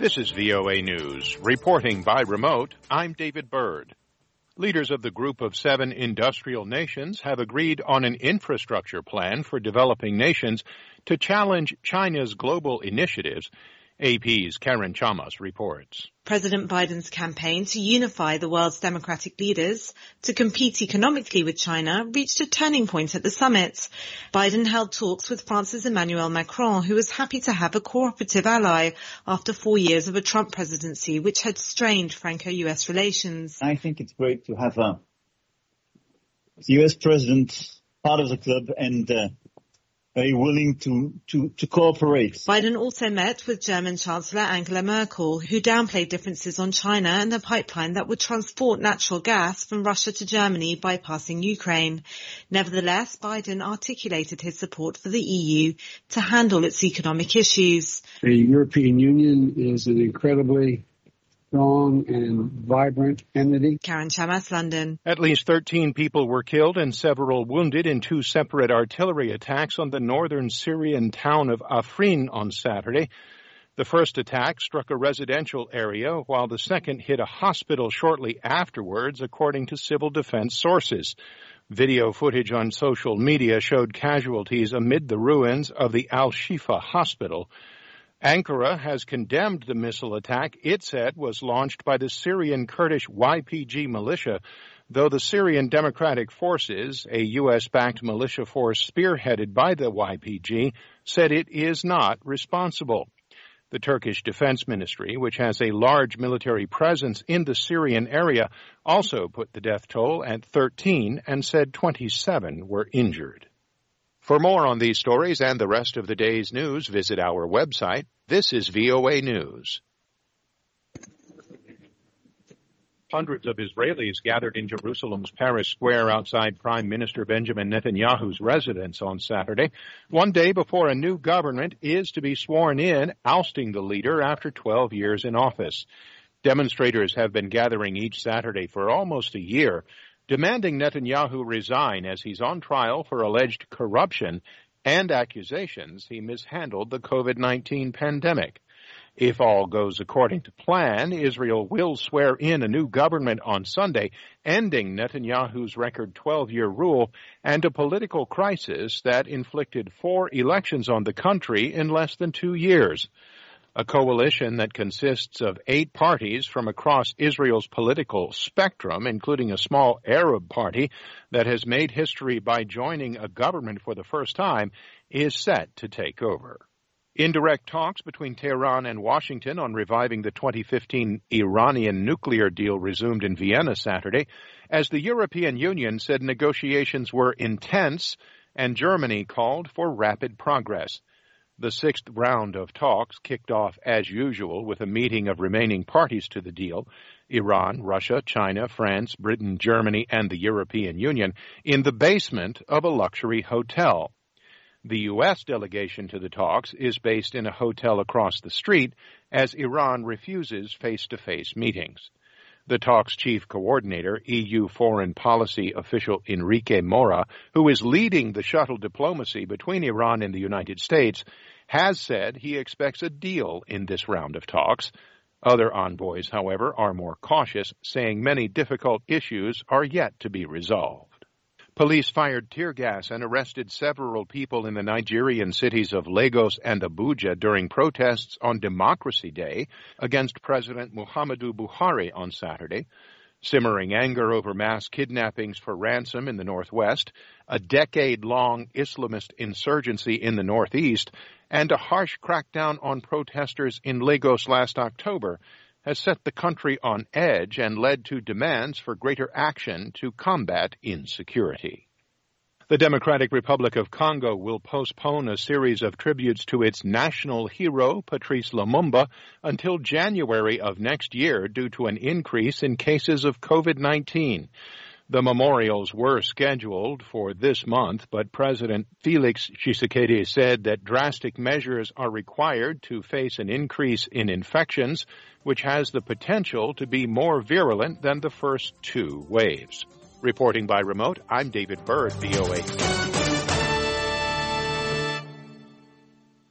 This is VOA News. Reporting by remote, I'm David Byrd. Leaders of the Group of Seven industrial nations have agreed on an infrastructure plan for developing nations to challenge China's global initiatives. AP's Karen Chamas reports. President Biden's campaign to unify the world's democratic leaders to compete economically with China reached a turning point at the summit. Biden held talks with France's Emmanuel Macron, who was happy to have a cooperative ally after 4 years of a Trump presidency, which had strained Franco-U.S. relations. I think it's great to have the U.S. president part of the club and very willing to cooperate. Biden also met with German Chancellor Angela Merkel, who downplayed differences on China and the pipeline that would transport natural gas from Russia to Germany, bypassing Ukraine. Nevertheless, Biden articulated his support for the EU to handle its economic issues. The European Union is an incredibly strong and vibrant entity. Karen Chamas, London. At least 13 people were killed and several wounded in two separate artillery attacks on the northern Syrian town of Afrin on Saturday. The first attack struck a residential area, while the second hit a hospital shortly afterwards, according to civil defense sources. Video footage on social media showed casualties amid the ruins of the Al-Shifa hospital. Ankara has condemned the missile attack it said was launched by the Syrian Kurdish YPG militia, though the Syrian Democratic Forces, a U.S.-backed militia force spearheaded by the YPG, said it is not responsible. The Turkish Defense Ministry, which has a large military presence in the Syrian area, also put the death toll at 13 and said 27 were injured. For more on these stories and the rest of the day's news, visit our website. This is VOA News. Hundreds of Israelis gathered in Jerusalem's Paris Square outside Prime Minister Benjamin Netanyahu's residence on Saturday, one day before a new government is to be sworn in, ousting the leader after 12 years in office. Demonstrators have been gathering each Saturday for almost a year, demanding Netanyahu resign as he's on trial for alleged corruption and accusations he mishandled the COVID-19 pandemic. If all goes according to plan, Israel will swear in a new government on Sunday, ending Netanyahu's record 12-year rule and a political crisis that inflicted 4 elections on the country in less than 2 years. A coalition that consists of 8 parties from across Israel's political spectrum, including a small Arab party that has made history by joining a government for the first time, is set to take over. Indirect talks between Tehran and Washington on reviving the 2015 Iranian nuclear deal resumed in Vienna Saturday, as the European Union said negotiations were intense and Germany called for rapid progress. The 6th round of talks kicked off as usual with a meeting of remaining parties to the deal, Iran, Russia, China, France, Britain, Germany, and the European Union, in the basement of a luxury hotel. The U.S. delegation to the talks is based in a hotel across the street as Iran refuses face-to-face meetings. The talks' chief coordinator, EU foreign policy official Enrique Mora, who is leading the shuttle diplomacy between Iran and the United States, has said he expects a deal in this round of talks. Other envoys, however, are more cautious, saying many difficult issues are yet to be resolved. Police fired tear gas and arrested several people in the Nigerian cities of Lagos and Abuja during protests on Democracy Day against President Muhammadu Buhari on Saturday. Simmering anger over mass kidnappings for ransom in the Northwest, a decade-long Islamist insurgency in the Northeast, and a harsh crackdown on protesters in Lagos last October has set the country on edge and led to demands for greater action to combat insecurity. The Democratic Republic of Congo will postpone a series of tributes to its national hero, Patrice Lumumba, until January of next year due to an increase in cases of COVID-19. The memorials were scheduled for this month, but President Felix Tshisekedi said that drastic measures are required to face an increase in infections, which has the potential to be more virulent than the first 2 waves. Reporting by remote, I'm David Byrd, VOA.